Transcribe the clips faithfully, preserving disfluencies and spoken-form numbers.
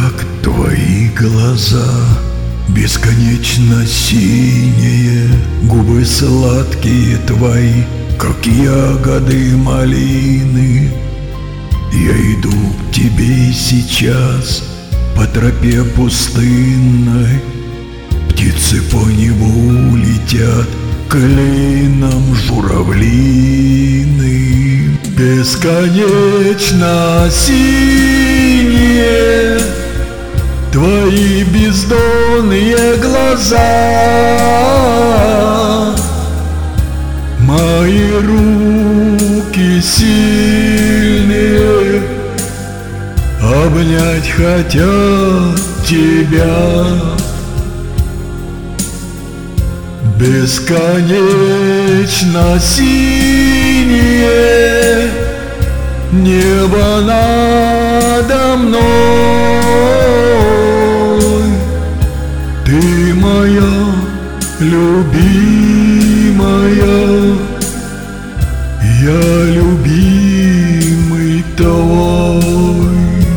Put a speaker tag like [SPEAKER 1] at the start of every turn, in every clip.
[SPEAKER 1] как твои глаза, бесконечно синие, губы сладкие твои, как ягоды малины. Я иду к тебе сейчас по тропе пустынной, птицы по небу летят клином журавлины. Бесконечно синие твои бездонные глаза, мои руки сильные обнять хотят тебя. Бесконечно синее небо надо мной. Ты моя любимая, я любимый твой.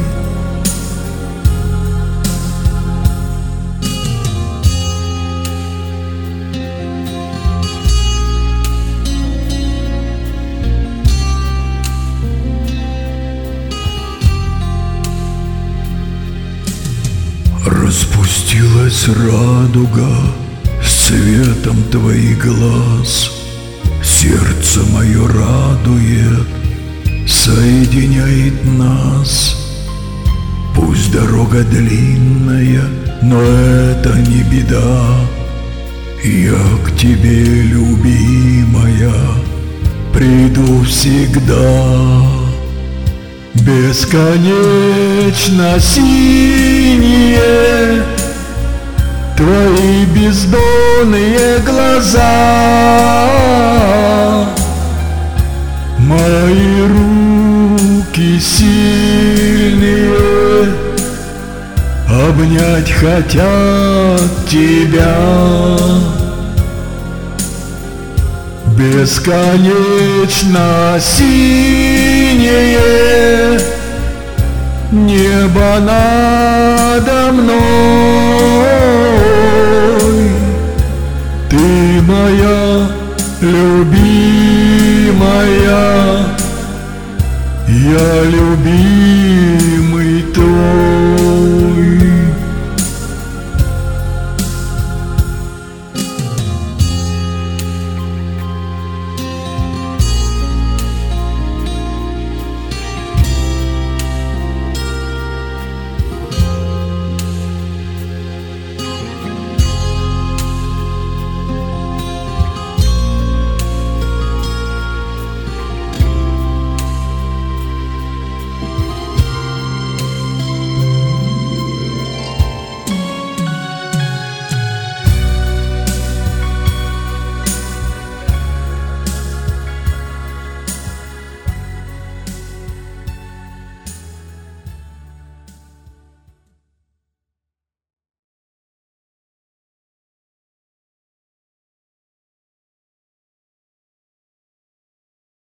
[SPEAKER 1] Распустилась радуга с цветом твоих глаз, сердце мое радует, соединяет нас. Пусть дорога длинная, но это не беда. Я к тебе, любимая, приду всегда. Бесконечно синие твои бездонные глаза, мои руки сильные обнять хотят тебя. Бесконечно синее небо надо мной. Ты моя любимая, я любимый.